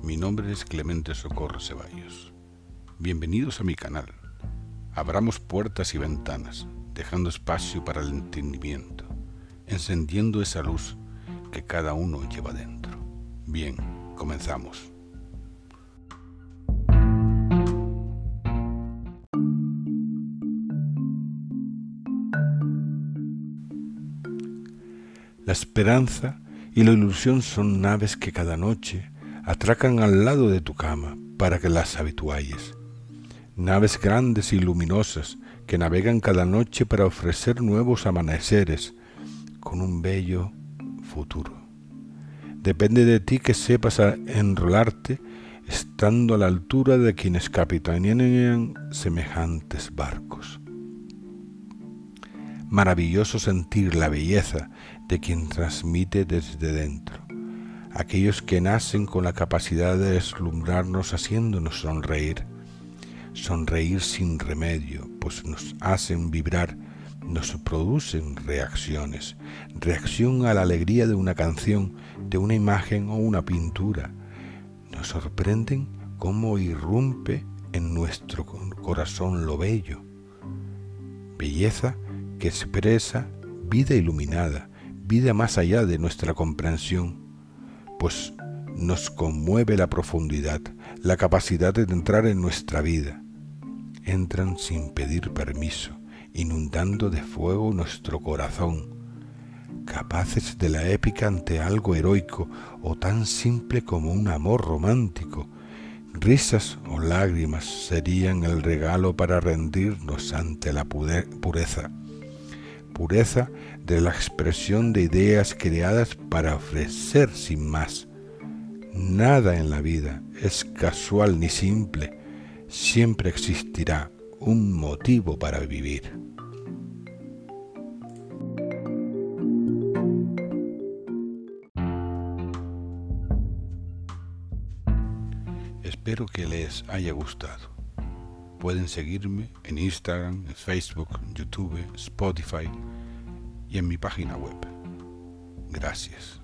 Mi nombre es Clemente Socorro Ceballos. Bienvenidos a mi canal. Abramos puertas y ventanas, dejando espacio para el entendimiento, encendiendo esa luz que cada uno lleva dentro. Bien, comenzamos. La esperanza y la ilusión son naves que cada noche atracan al lado de tu cama para que las habitualles. Naves grandes y luminosas que navegan cada noche para ofrecer nuevos amaneceres con un bello futuro. Depende de ti que sepas enrolarte estando a la altura de quienes capitanean semejantes barcos. Maravilloso sentir la belleza de quien transmite desde dentro, aquellos que nacen con la capacidad de deslumbrarnos haciéndonos sonreír sin remedio, pues nos hacen vibrar, nos producen reacciones, reacción a la alegría de una canción, de una imagen o una pintura, nos sorprenden cómo irrumpe en nuestro corazón lo bello, belleza que expresa vida iluminada, vida más allá de nuestra comprensión, pues nos conmueve la profundidad, la capacidad de entrar en nuestra vida. Entran sin pedir permiso, inundando de fuego nuestro corazón, capaces de la épica ante algo heroico o tan simple como un amor romántico. Risas o lágrimas serían el regalo para rendirnos ante la pureza de la expresión de ideas creadas para ofrecer sin más. Nada en la vida es casual ni simple, siempre existirá un motivo para vivir. Espero que les haya gustado. Pueden seguirme en Instagram, en Facebook, YouTube, Spotify y en mi página web. Gracias.